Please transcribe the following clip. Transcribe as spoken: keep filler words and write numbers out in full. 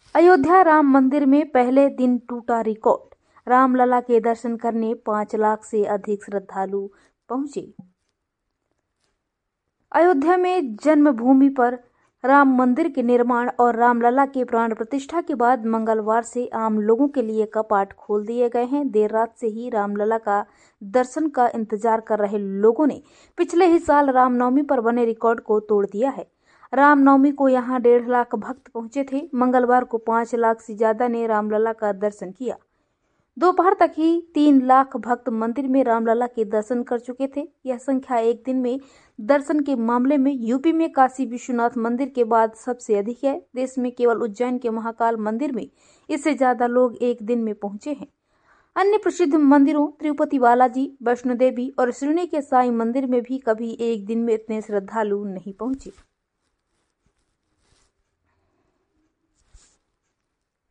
अयोध्या राम मंदिर में पहले दिन टूटा रिकॉर्ड। रामलला के दर्शन करने पांच लाख से अधिक श्रद्धालु पहुंचे। अयोध्या में जन्मभूमि पर राम मंदिर के निर्माण और रामलला के प्राण प्रतिष्ठा के बाद मंगलवार से आम लोगों के लिए कपाट खोल दिए गए हैं। देर रात से ही रामलला का दर्शन का इंतजार कर रहे लोगों ने पिछले ही साल रामनवमी पर बने रिकॉर्ड को तोड़ दिया है। रामनवमी को यहां डेढ़ लाख भक्त पहुंचे थे। मंगलवार को पांच लाख से ज्यादा ने रामलला का दर्शन किया। दोपहर तक ही तीन लाख भक्त मंदिर में रामलला के दर्शन कर चुके थे। यह संख्या एक दिन में दर्शन के मामले में यूपी में काशी विश्वनाथ मंदिर के बाद सबसे अधिक है। देश में केवल उज्जैन के महाकाल मंदिर में इससे ज्यादा लोग एक दिन में पहुंचे हैं। अन्य प्रसिद्ध मंदिरों तिरुपति बालाजी, वैष्णो देवी और शिरडी के साईं मंदिर में भी कभी एक दिन में इतने श्रद्धालु नहीं पहुंचे।